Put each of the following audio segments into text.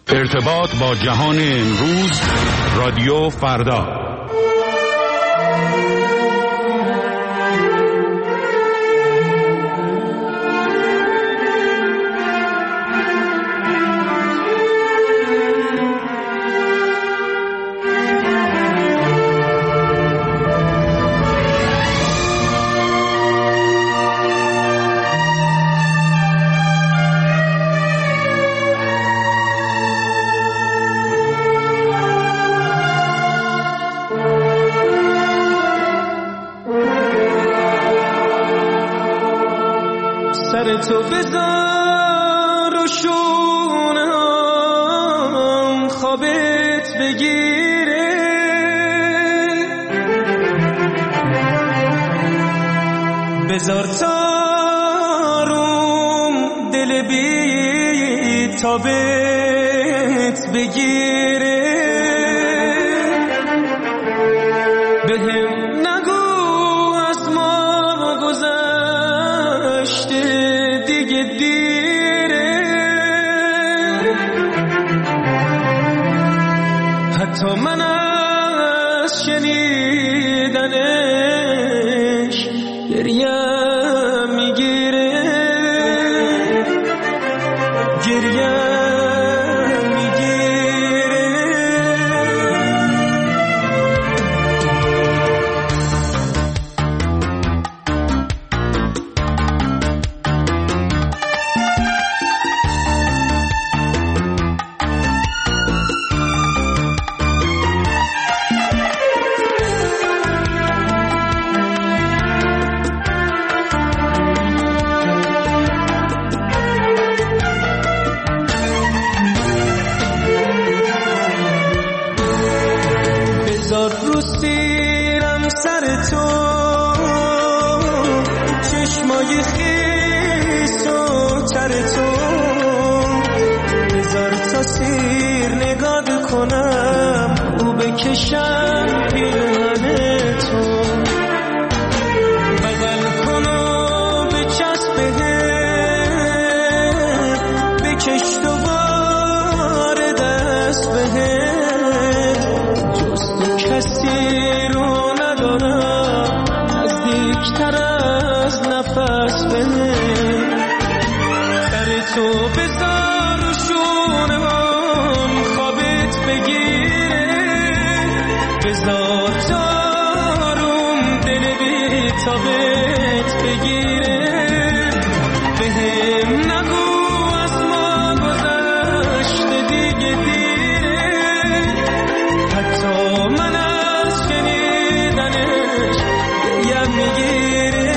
ارتباط با جهان امروز، رادیو فردا. تو بذار و شونم خوابت بگیره، بذار تاروم دل بی تابت بگیره، بهم نگو از ما گذشته دیگه دیره، حتی من از شنیدنش گریم میگیره، گریم میگیره. بذار رو سیرم سر تو، چشمای خیس و تر تو، بذار تا سیر نگاه کنم او بکشم پیرهن تو، بغل کن و بچسب بهم، بکش دوباره دست بهم، جز تو کسی رو ندارم نزدیکتر از نفس بهم، سر تو بذار و شونم خوابت بگیره، بذار تاروم دل بی تابت بگیره، بهم نگو از ما گذشته دیگه دیره، حتی من از شنیدنش گریم میگیره.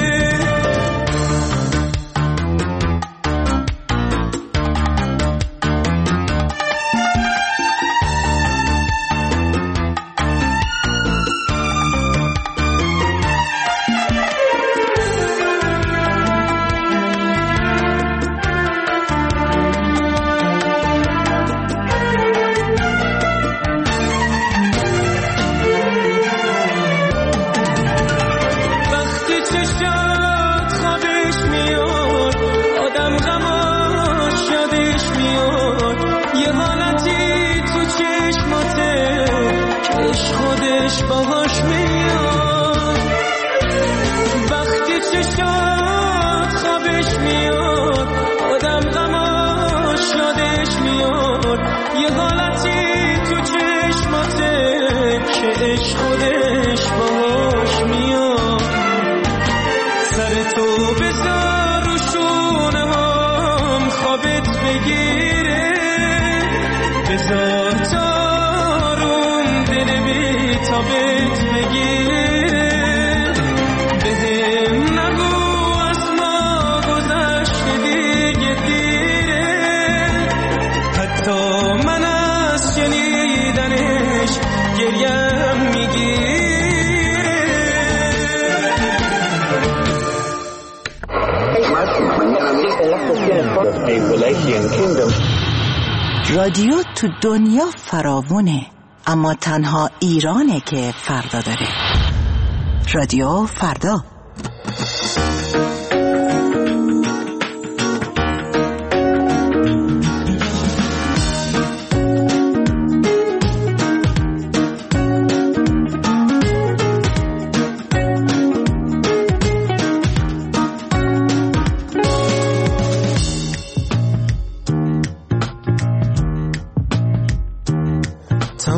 چشات خوابش میاد، آدم غماش یادش میاد، یه حالتی تو چشماته که عشق خودش باهاش میاد، وقتی چشات خوابش میاد، آدم غماش یادش میاد، یه حالتی تو چشماته که عشق خودش باهاش میاد، سر تو بذار و شونم خوابت بگیره، بذار تاروم دل بی تابت بگیره، بهم نگو از ما گذشته دیگه دیره، حتی من از شنیدنش گریم میگیره. رادیو تو دنیا فراوونه، اما تنها ایرانه که فردا داره. رادیو فردا.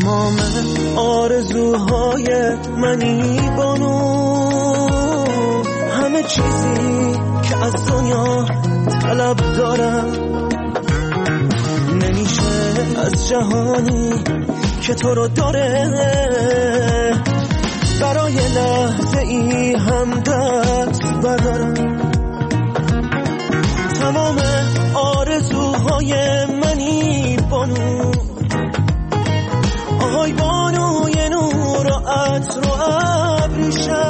تمام آرزوهای منی بانو، همه چیزی که از دنیا طلب دارم، نمیشه از جهانی که تو رو داره برای لحظه ای هم دست بردارم. تمام آرزوهای منی بانو، آهای بانوی نور و عطر و ابریشم،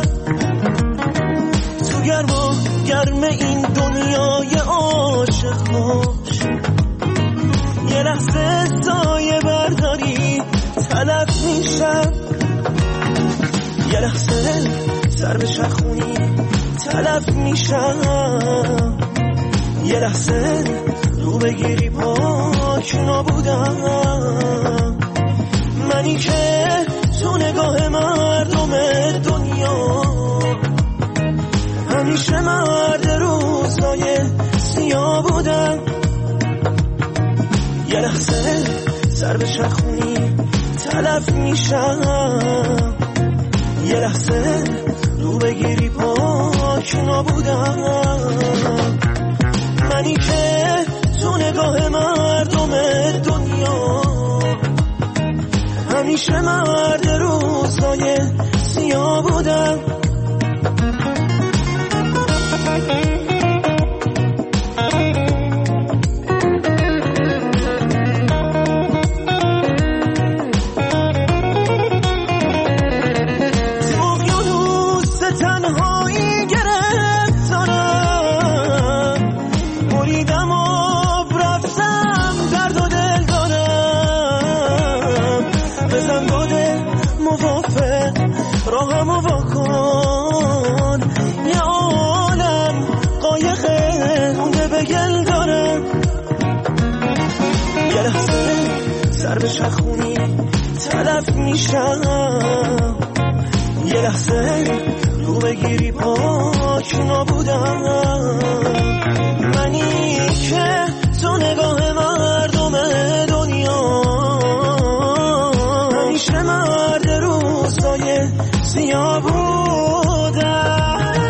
تو گرم و گرم این دنیای عاشق باش، یه لحظه سایه برداری تلف میشم، یه لحظه سر به چرخونی تلف میشم، یه لحظه رو بگیری پاک نابودم. منی که تو نگاه مردم دنیا همیشه مرد روزای سیاه بودم، یه لحظه سر به چرخونی تلف میشم، یه لحظه رو بگیری پاک نابودم. منی که تو نگاه مردم دنیا همیشه مرد روزای سیاه بودم. راهمو واکن، یه عالم قایق مونده به گل دارم، یه لحظه سر به چرخونی تلف میشم، یه لحظه رو بگیری پاک نابودم. منی که تو نگاه مردم دنیا همیشه مرد روزای سیاه بودم.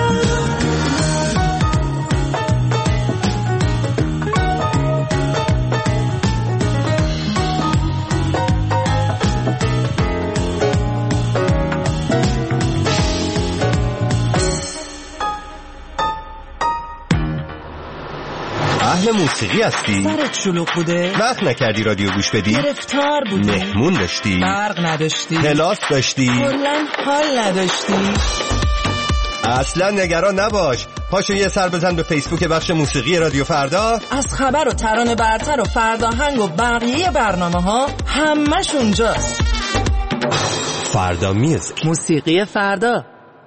اهل موسیقی هستی؟ سرت شلوغ بوده؟ وقت نکردی رادیو گوش بدی؟ گرفتار بودی؟ مهمون داشتی؟ برق نداشتی؟ کلاس داشتی؟ کلاً حال نداشتی؟ اصلا نگران نباش، پاشو یه سر بزن به فیسبوک بخش موسیقی رادیو فردا. از خبر و ترانه برتر و فرداهنگ و بقیه برنامه ها همش اونجاست. فردا میوزیک، موسیقی فردا.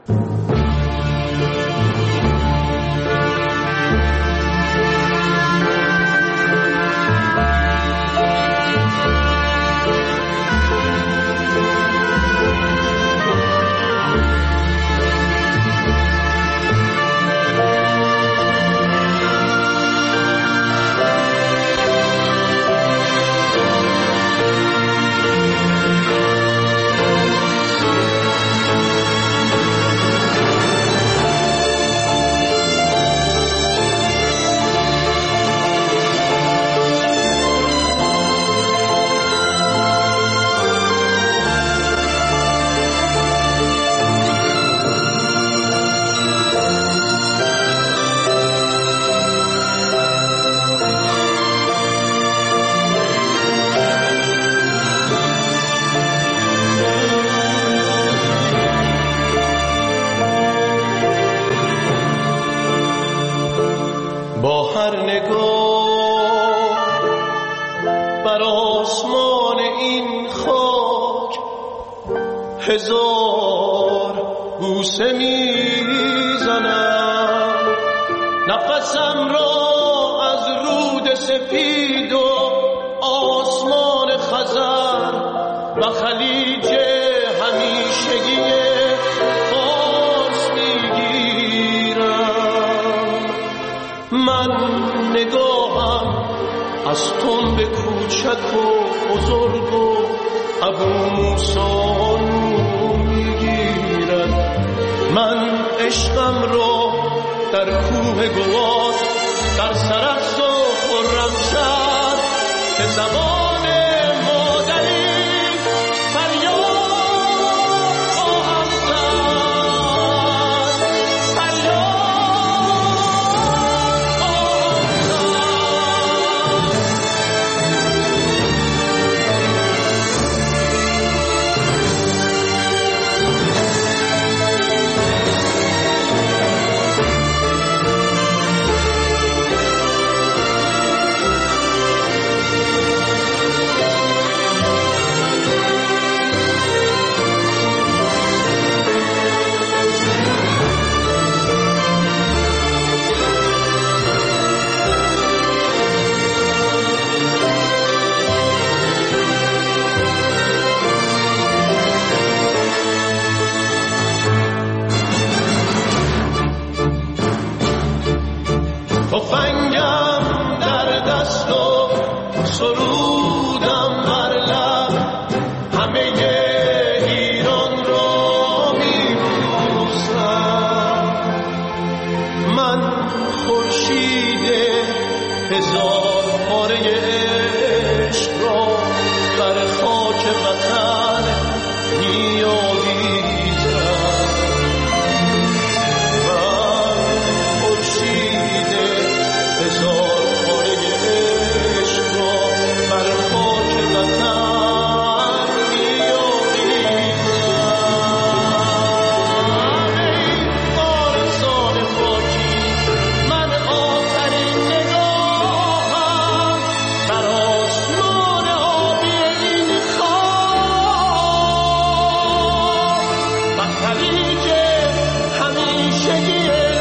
با هر نگاه بر آسمان این خاک هزار بوسه میزنم، نفسم را از رود سپید و آسمان خزر و خلیج همیشگی فارس میگیرم. من نگاهم از تنب کوچک و بزرگ و عبوسان میگیرد. من عشقم رو در کوه گواد در سرخس و خرم شد که زبان مادری فریاد خواهم زد، فریاد خواهم تفنگم در دست و سرودم بر لب، همه ایران را میبوسم. من خورشید هزار پاره عشق را بر خاک وطن میآویزم. من خورشید هزار پاره عشق را بر خاک وطن میآویزم. ای وارثان خاکی، من آخرین نگاهم در آسمان آبی این خاک، بختری که همیشگی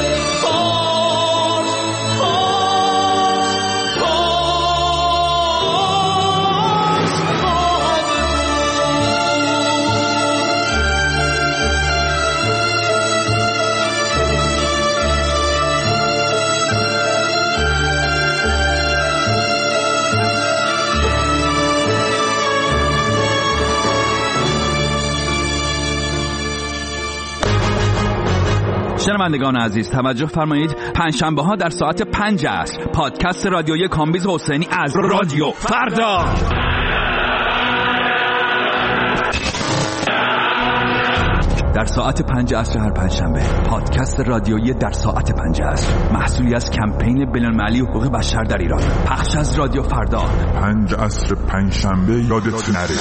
شنوندگان عزیز توجه فرمایید، پنجشنبه ها در ساعت 5 عصر پادکست رادیویی کامبیز حسینی از رادیو فردا. در ساعت 5 عصر هر پنجشنبه پادکست رادیویی در ساعت 5 عصر، محصولی از کمپین بین‌المللی حقوق بشر در ایران، پخش از رادیو فردا. 5 عصر پنجشنبه یادت نره.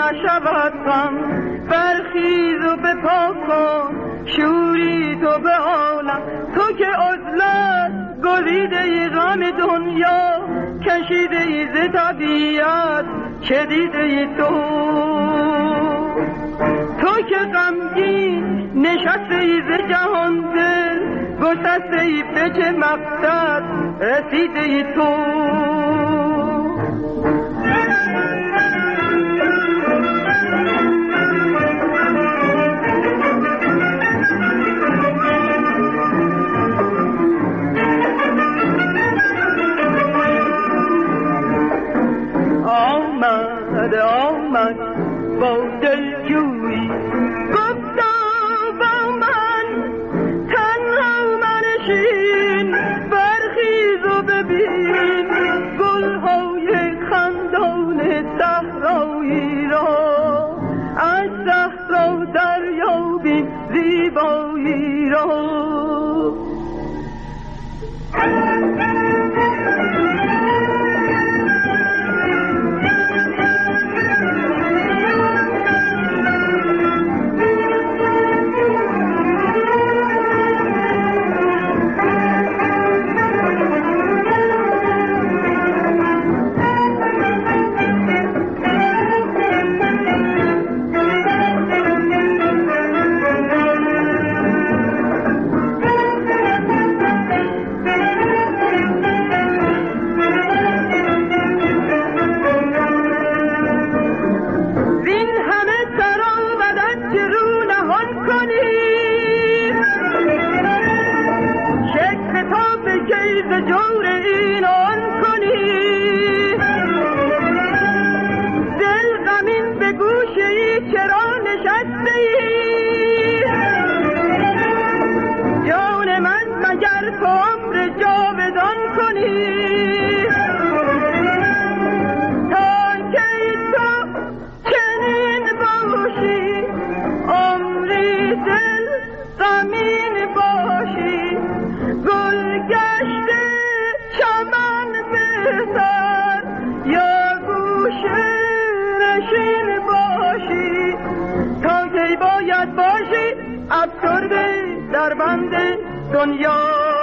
نشود غم برخیز و بپا کن شوری تو به عالم تو که عزلت گزیده ای غم دنیا کشیده ای ز طبیعت چدیده ای تو که غمگین نشسته ای ز جهان دل گسسته ای به چه مقصد رسیده ای تو آمد با دلجویی گفتا با من تنها منشین برخیز و ببین گلهای خندان صحرایی را از صحرا دریابی زیبایی را در بند دنیا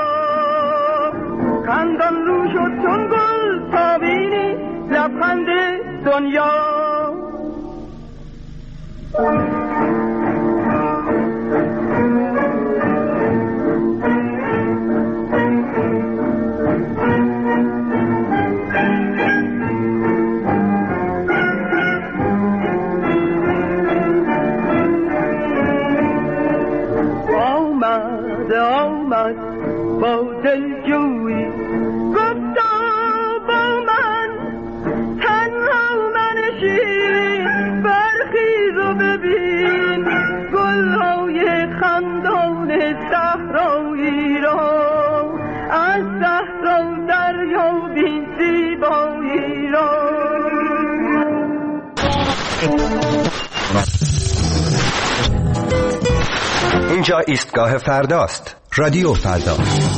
خندان رو شد چون گل تا بینی لبخند دنیا آمد با دلجویی گفتا با من تنها منشین برخیز و ببین گلهای خندان صحرایی را از صحرا دریابی زیبایی را اینجا ایستگاه فرداست. رادیو فردا.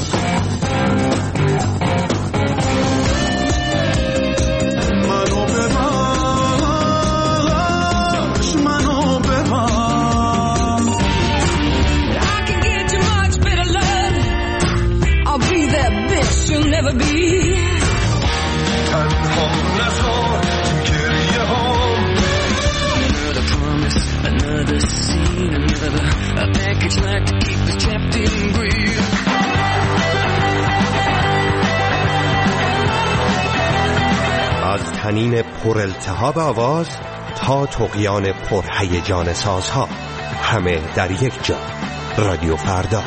از طنین پر التهاب آواز تا طغیان پر هیجان سازها، همه در یک جا. رادیو فردا.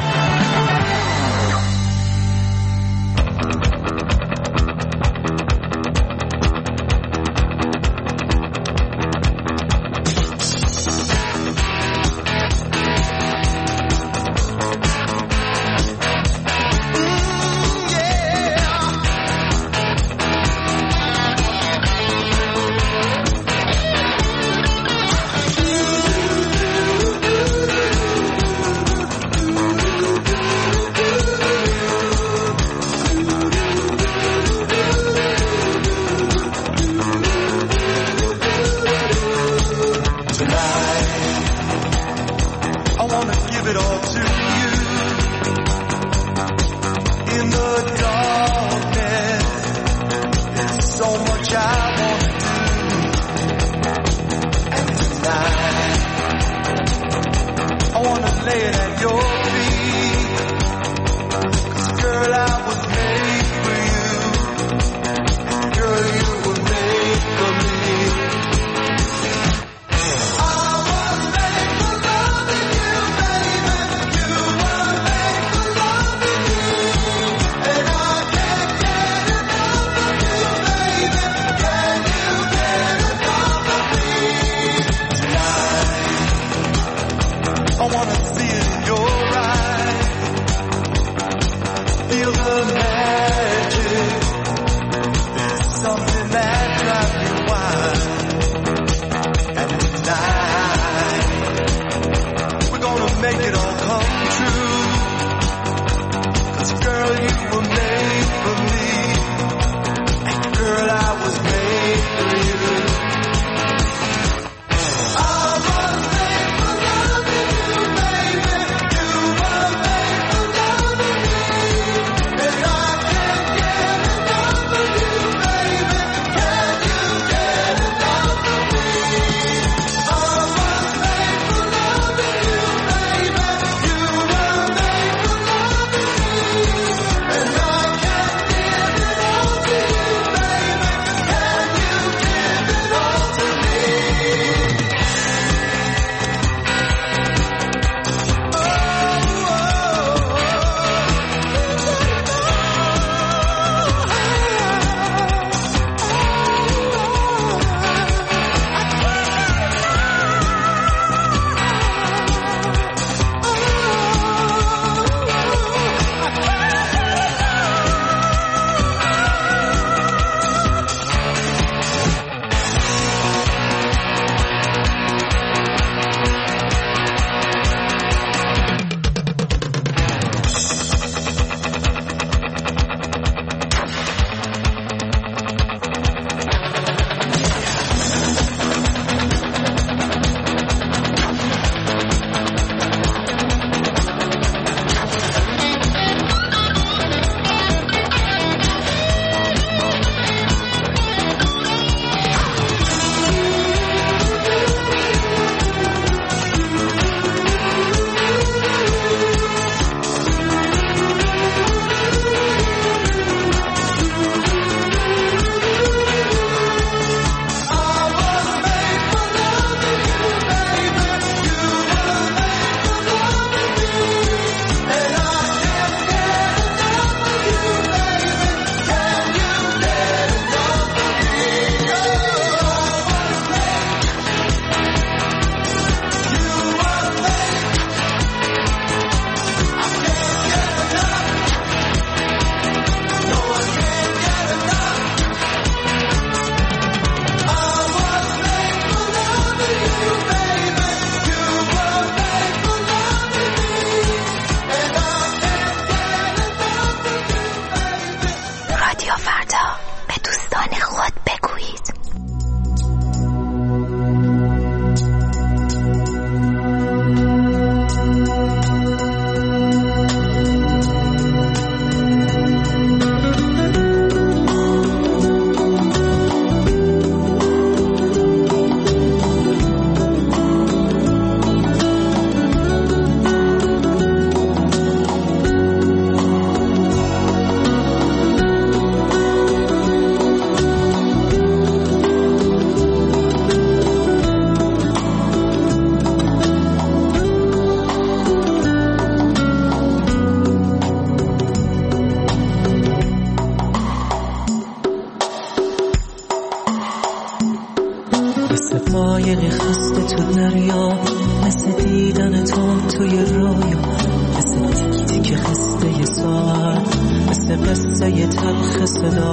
عشق قایقی خسته تو دریا، مثل دیدن تو توی رویا، مثل تیک تیک خسته ی ساعت، مثل قصه ی تلخ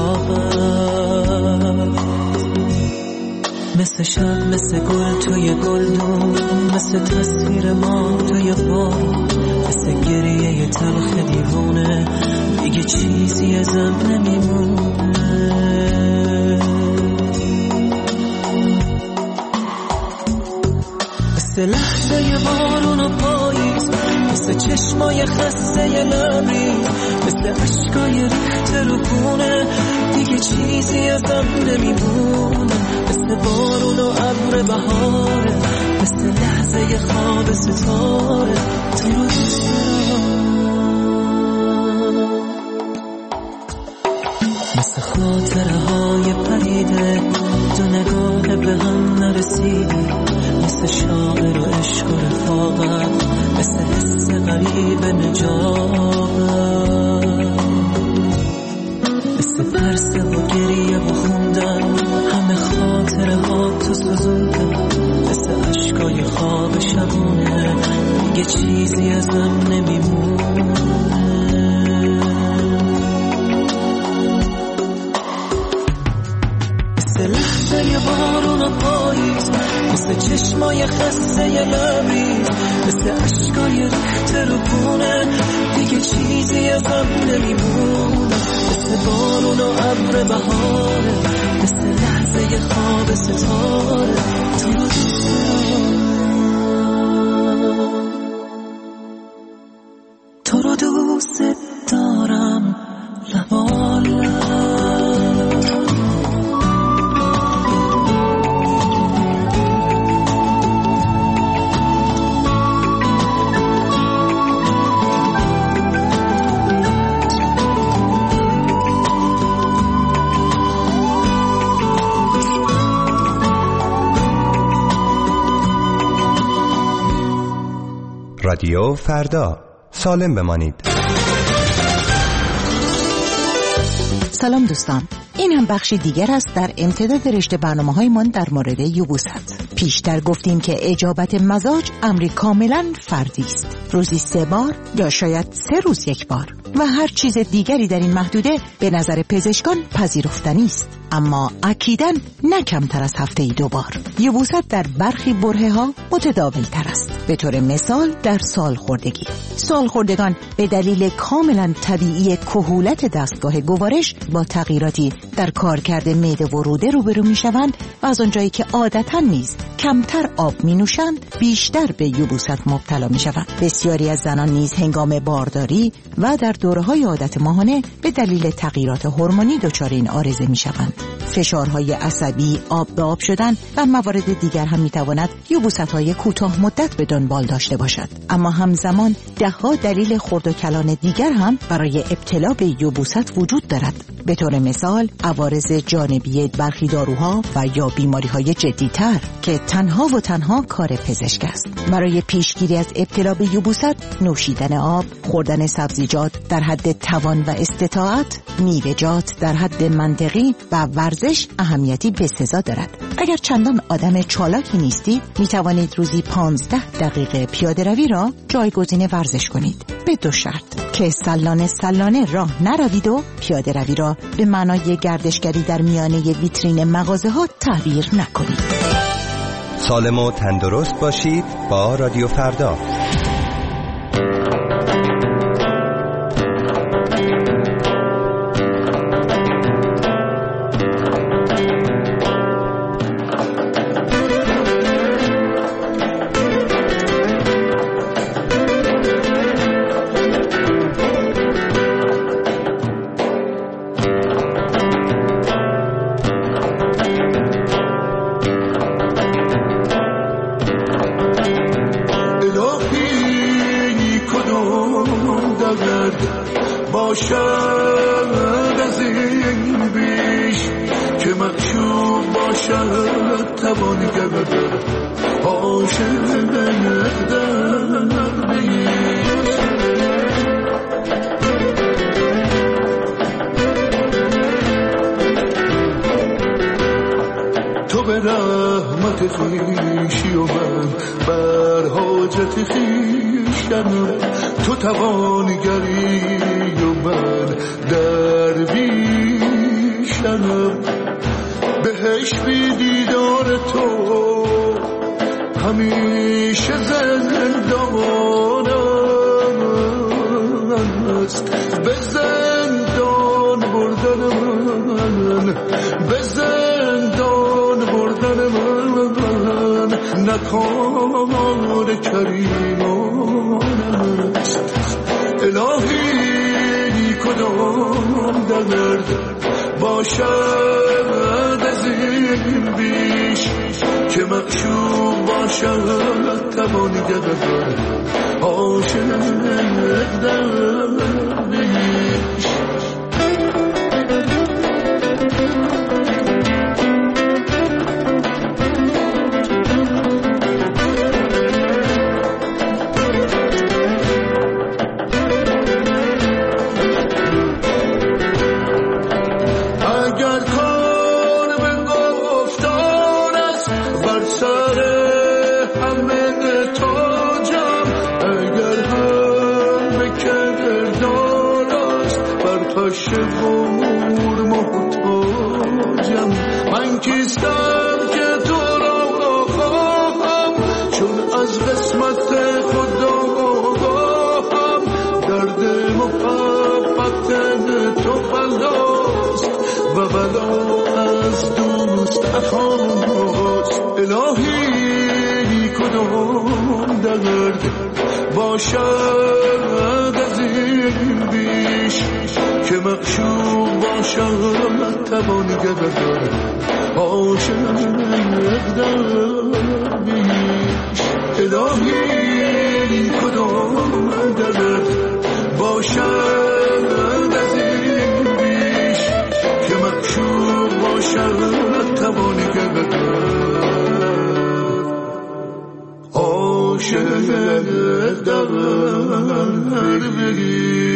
صداقت، مثل شب، مثل گل توی گلدون، مثل تصویر ما توی بارون، مثل گریه ی تلخ دیوونه، دیگه چیزی ازم نمیمونه. مثل لحظه ی بارون و پاییز، مثل چشمای خسته ی لبریز، مثل عشقای ریخته رو خونه، دیگه چیزی ازم نمیمونه. مثل بارون و ابر بهاره، مثل لحظه ی خواب ستاره، تو رو دوست دارم. مثل خاطره های پریده، دو نگاه به هم نرسیده، مثل شاعر و عشق و رفاقت، مثل حس غریب نجات، مثل ترس و گریه و خوندن، همه خاطره ها تو سوزوندن، مثل عشقای خواب شبونه، دیگه چیزی ازم نمیمونه. مثل لحظه ی بارون و پاییز، مثل چشمای خسته ی لبریز، مثل عشقای ریخته رو خونه، دیگه چیزی ازم نمیمونه. مثل بارون و ابر بهاره، مثل لحظه ی خواب ستاره، تو رو دوست دارم، تو رو دوست دارم لبالب. رادیو فردا، سالم بمانید. سلام دوستان، این هم بخشی دیگر است در امتداد رشته برنامه‌هایمان در مورد یبوست. پیشتر گفتیم که اجابت مزاج امری کاملا فردی است، روزی 3 بار یا شاید 3 روز 1 بار، و هر چیز دیگری در این محدوده به نظر پزشکان پذیرفتنی است، اما اکیداً نه کمتر از هفته‌ای 2 بار. یبوست در برخی برهه‌ها متداول تر است. به طور مثال در سالخوردگی، سالخوردگان به دلیل کاملا طبیعی کهولت دستگاه گوارش با تغییراتی در کارکرد معده و روده روبرو میشوند و از آنجایی که عادتاً نیز کمتر آب می نوشند بیشتر به یبوست مبتلا می شوند. بسیاری از زنان نیز هنگام بارداری و در دوره‌های عادت ماهانه به دلیل تغییرات هورمونی دچار این عارضه می شوند. فشارهای عصبی، آب به آب شدن و موارد دیگر هم می تواند یبوست‌های کوتاه مدت به دنبال داشته باشد. اما همزمان ده‌ها دلیل خرد و کلان دیگر هم برای ابتلا به یبوست وجود دارد. به طور مثال عوارض جانبی برخی داروها و یا بیماری‌های جدی‌تر که تنها و تنها کار پزشک است. برای پیشگیری از ابتلا به یبوست، نوشیدن آب، خوردن سبزیجات در حد توان و استطاعت، میوه‌جات در حد منطقی و ورزش اهمیتی بسزا دارد. اگر چندان آدم چالاکی نیستید، می توانید روزی 15 دقیقه پیاده روی را جایگزین ورزش کنید، به 2 شرط: که سلانه راه نروید و پیاده روی را به معنای گردشگری در میانه ویترین مغازه ها تعبیر نکنید. سالم و تندرست باشید با رادیو فردا. تو به رحمت خویشی و من بر حاجت خویشتنم، تو توانگری و من درویشتنم. بهش بی دیدار تو همیشه زندانم است، به زندان بردن من، به زندان بردن من نکار کریمان است. الهی کدام درد باشد از این بیش که معشوق باشد توانگر عاشق درویش. من کیستم که تو را خواهم، چون از قسمت خدا آگاهم. درد محبت تو بلاست و بلا از دوست اخاست. الهی کدام درد باشد از این بیش که معشوق باشد توانگر عاشق درویش. الهی کدام درد باشد از این بیش که معشوق باشد توانگر عاشق درویش.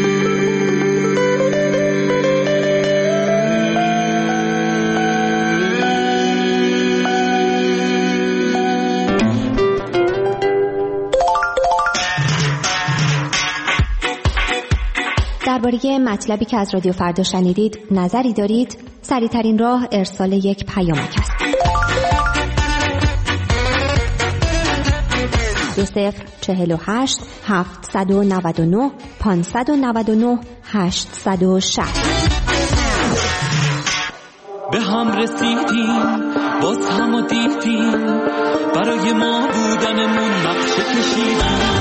درباره مطلبی که از رادیو فردا شنیدید نظری دارید؟ سریع‌ترین راه ارسال یک پیامک است. 2048 799 599 860. به هم رسیدیم باز هم دیدیم، برای ما بودنمون نقشه کشیدیم.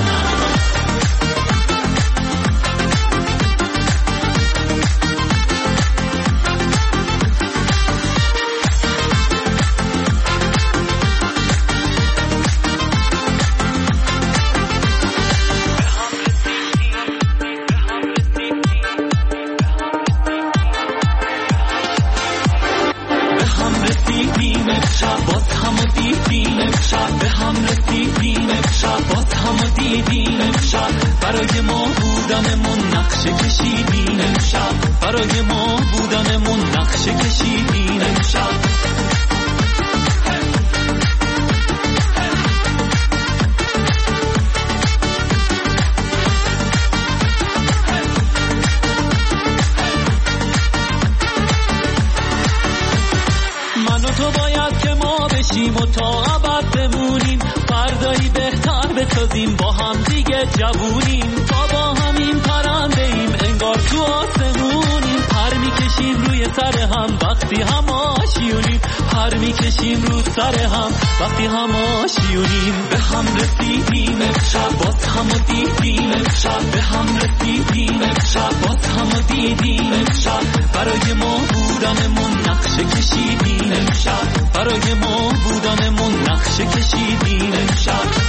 برای ما بودنمون نقشه کشیدین امشب، برای ما بودنمون نقشه کشیدین امشب. من و تو باید که ما بشیم و تا ابد بمونیم، فردایی بهتر بسازیم با هم دیگه جوونیم. تا با همین پرنده ایم انگار تو آسمونیم، پر میکشیم روی سر هم وقتی هم آشیونیم، پر میکشیم رو سر هم وقتی هم آشیونیم. به هم رسیدیم امشب باز هم و دیدیم امشب، به هم رسیدیم امشب باز هم و دیدیم امشب. برای ما بودنمون نقشه کشیدین امشب، برای ما بودنمون نقشه کشیدین امشب.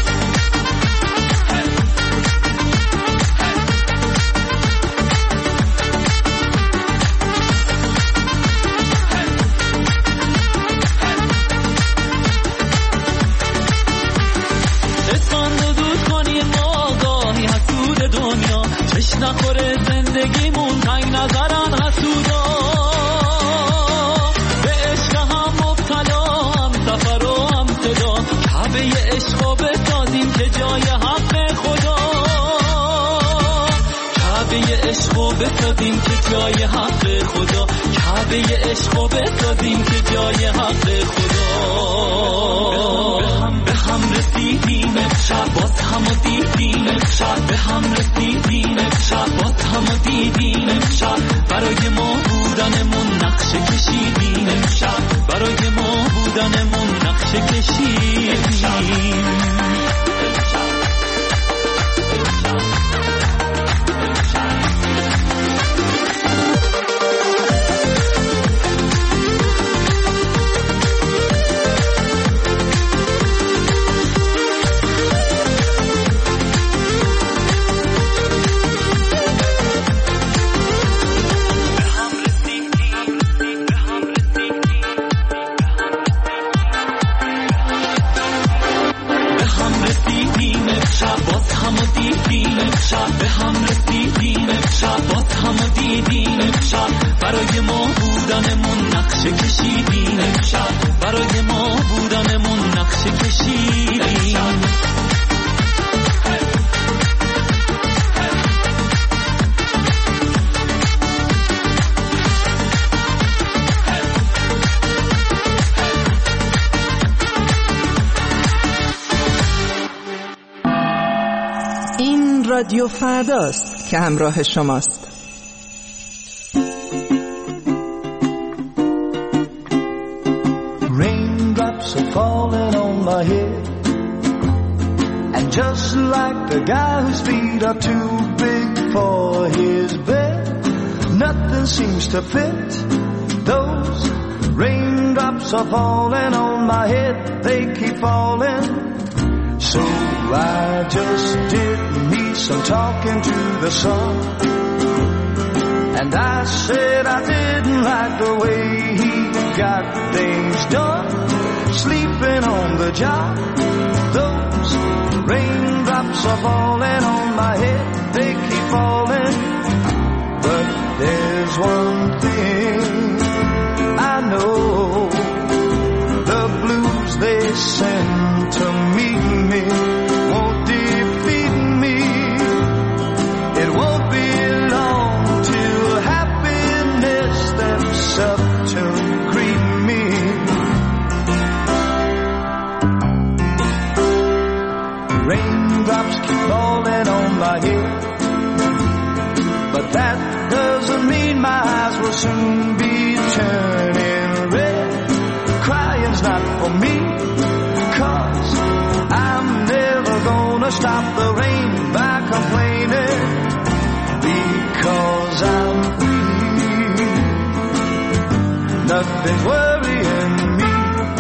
نخوره زندگیمون تنگ نظرن حسودا، به عشق هم مبتلا کعبه عشقو بسازیم که جای حق خدا. به هم رسیدیم امشب باز همو دیدیم امشب، به هم رسیدیم امشب باز همو دیدیم امشب. برای ما بودنمون نقشه کشیدیم امشب، برای ما بودنمون نقشه کشیدیم. به هم رسیدیم امشب باز همو دیدیم امشب، برای ما بودنمون نقشه کشیدیم امشب، برای ما بودنمون نقشه کشیدیم. رادیو فرداست که همراه شماست. Raindrops are falling on my head, and just like the guy whose feet are too big for his bed, nothing seems to fit. Those raindrops are falling on my head, they keep falling. So I just did me some talking to the sun, and I said I didn't like the way he got things done, sleeping on the job. Those raindrops are falling on my head, they keep falling. But there's one thing I know, the blues they send to meet me won't defeat me. It won't be long till happiness steps up to greet me. Raindrops keep falling on my head, but that doesn't mean my eyes will soon be turning red. Crying's not for me, 'cause I'm never gonna stop the rain by complaining, because I'm free. Nothing's worrying me.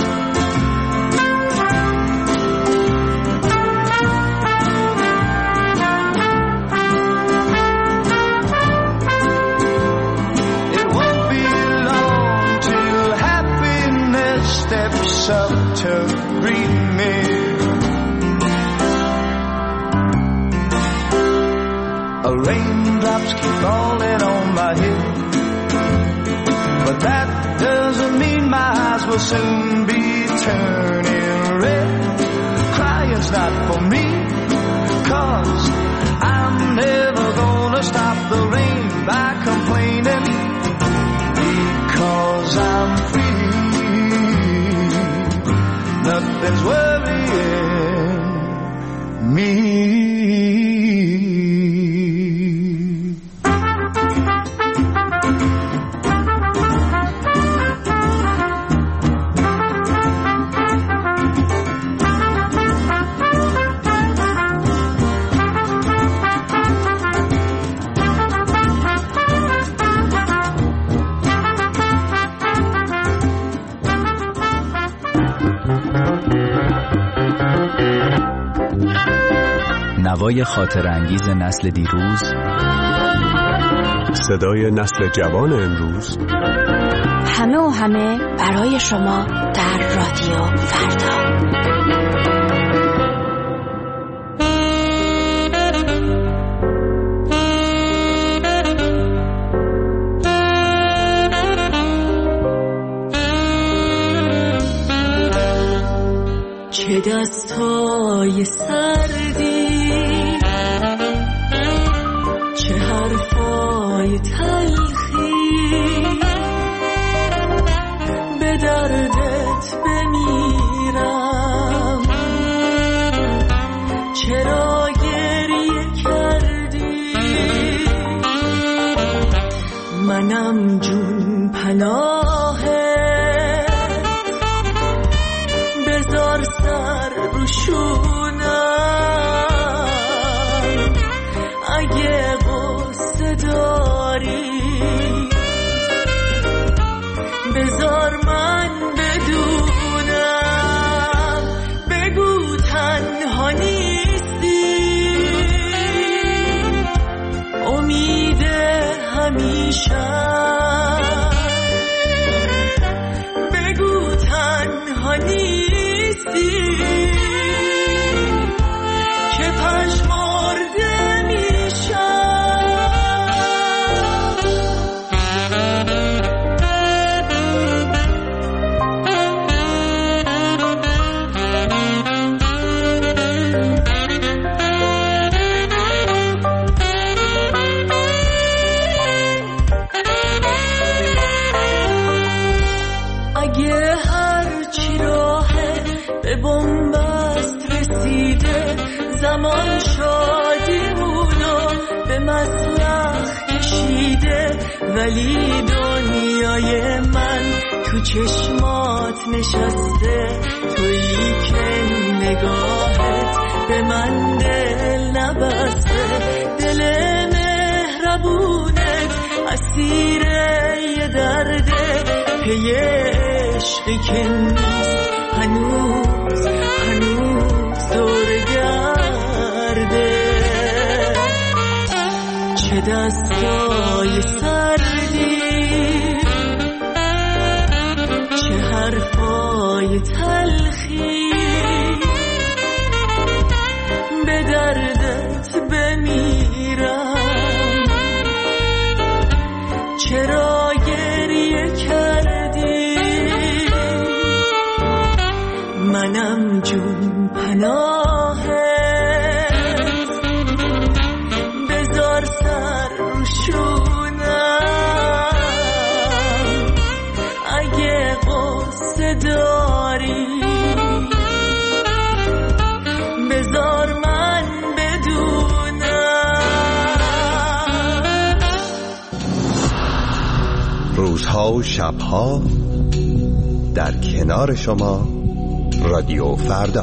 It won't be long till happiness steps up to greet me. Raindrops keep falling on my head, but that doesn't mean my eyes will soon be turning red. Crying's not for me, 'cause I'm never gonna stop the rain by complaining, because I'm free. Nothing's worrying me. نوای خاطر انگیز نسل دیروز، صدای نسل جوان امروز، همه و همه برای شما در رادیو فردا. چه دستای سردی، چه حرفای تلخی، منم جون پناهت، بذار سر رو شونم اگه غصه داری، بذار من بدونم، بگو تنها نیستی، امید همیشه، بگو تنها نیستی که پژمرده میشم. اگه هرچی راهه به بنبست رسیده، زمان شادیمونو به مسلخ کشیده، ولی دنیای من تو چشمات نشسته، تویی که نگاهت به من دل نبسته، دل مهربونت اسیر یه درده، پی عشقی که نیست هنوز دور گرده، چه دستای سردی، چه حرفای تلخی، به دردت بمیرم، چرا گریه کردی، منم جون پناهت، بذار سر رو شونم اگه غصه داری، بذار من بدونم. روزها و شبها در کنار شما، رادیو فردا.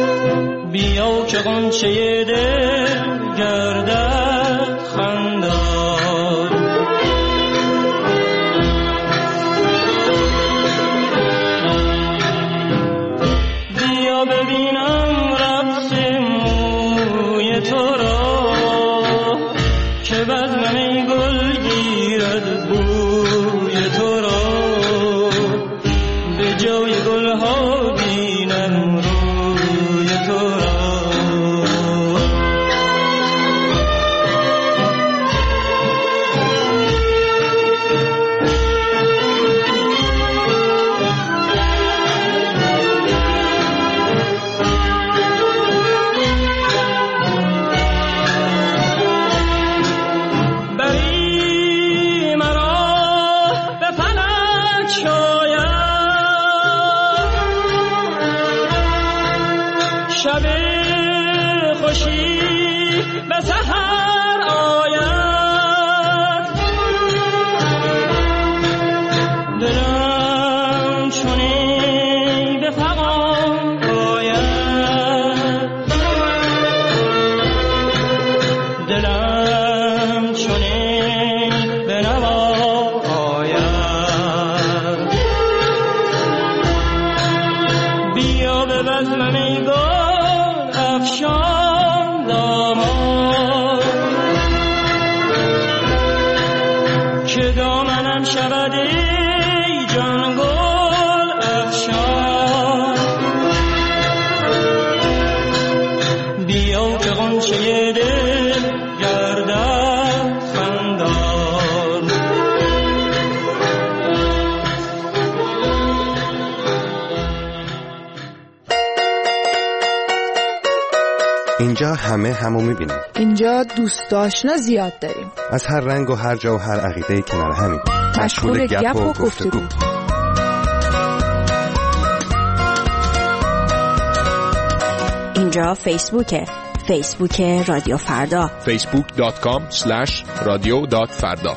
غنچه دل گردد خندان شب خوشی به سحر آید دلم چونی به فغان آید دلم چونی به نوا آید بیا به بزمم ای گل افشان دامان که دامنم شود ای جان گل افشان بیا که غنچه دل گردد خندان. اینجا همه همو میبینیم. اینجا دوست آشنا زیاد داریم. از هر رنگ و هر جا و هر عقیده کنار همین. مشغول گپ و گفتگو. اینجا فیسبوکه. فیسبوک رادیو فردا. facebook.com/radio.farda.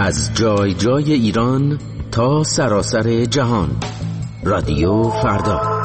از جای جای ایران تا سراسر جهان. رادیو فردا.